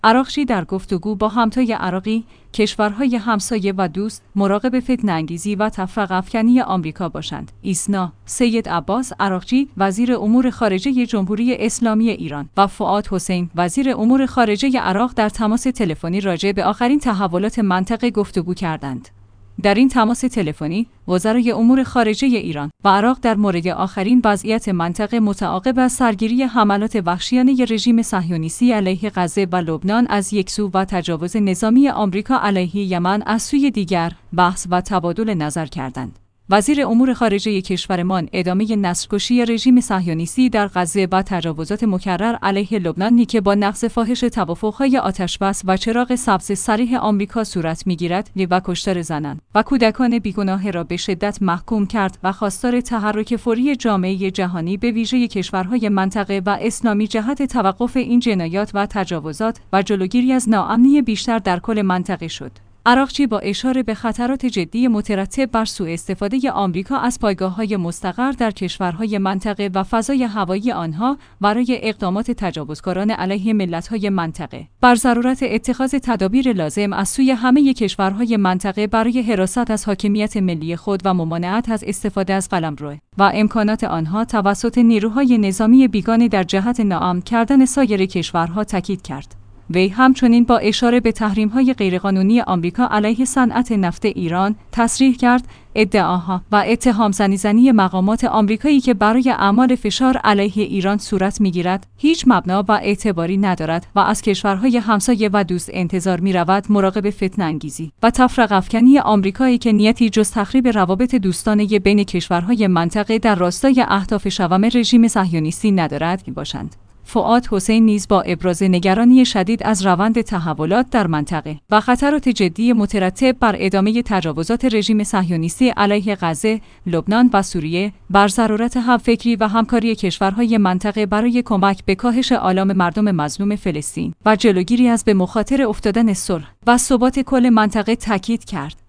عراقچی در گفتگو با همتای عراقی، کشورهای همسایه و دوست مراقب فتنه‌انگیزی و تفرقه افکنی آمریکا باشند. ایسنا سید عباس عراقچی وزیر امور خارجه جمهوری اسلامی ایران و فؤاد حسین وزیر امور خارجه عراق در تماس تلفنی راجع به آخرین تحولات منطقه گفتگو کردند. در این تماس تلفنی، وزرای امور خارجه ایران و عراق در مورد آخرین وضعیت منطقه متعاقب از سرگیری حملات وحشیانه رژیم صهیونیستی علیه غزه و لبنان از یک سو و تجاوز نظامی آمریکا علیه یمن از سوی دیگر بحث و تبادل نظر کردند. وزیر امور خارجه کشورمان ادامه نسل‌کشی رژیم صهیونیستی در غزه و تجاوزات مکرر علیه لبنانی که با نقض فاحش توافق‌های آتشبس و چراغ سبز صریح آمریکا صورت می‌گیرد و کشتار زنان و کودکان بیگناه را به شدت محکوم کرد و خواستار تحرک فوری جامعه جهانی به ویژه کشورهای منطقه و اسلامی جهت توقف این جنایات و تجاوزات و جلوگیری از ناامنی بیشتر در کل منطقه شد. عراقچی با اشاره به خطرات جدی مترتب بر سوء استفاده آمریکا از پایگاه‌های مستقر در کشورهای منطقه و فضای هوایی آنها برای اقدامات تجاوزکارانه علیه ملت‌های منطقه، بر ضرورت اتخاذ تدابیر لازم از سوی همه کشورهای منطقه برای حراست از حاکمیت ملی خود و ممانعت از استفاده از قلمرو و امکانات آنها توسط نیروهای نظامی بیگانه در جهت ناامن کردن سایر کشورها تاکید کرد. وی همچنین با اشاره به تحریم‌های غیرقانونی آمریکا علیه صنعت نفت ایران تصریح کرد ادعاها و اتهام زنی مقامات آمریکایی که برای اعمال فشار علیه ایران صورت می‌گیرد هیچ مبنا و اعتباری ندارد و از کشورهای همسایه و دوست انتظار می‌رود مراقب فتنه‌انگیزی و تفرقه افکنی آمریکایی که نیتی جز تخریب روابط دوستانه بین کشورهای منطقه در راستای اهداف شوم رژیم صهیونیستی ندارد باشند. فؤاد حسین نیز با ابراز نگرانی شدید از روند تحولات در منطقه و خطرات جدی مترتب بر ادامه تجاوزات رژیم صهیونیستی علیه غزه، لبنان و سوریه، بر ضرورت همفکری و همکاری کشورهای منطقه برای کمک به کاهش آلام مردم مظلوم فلسطین و جلوگیری از به مخاطر افتادن صلح و ثبات کل منطقه تاکید کرد.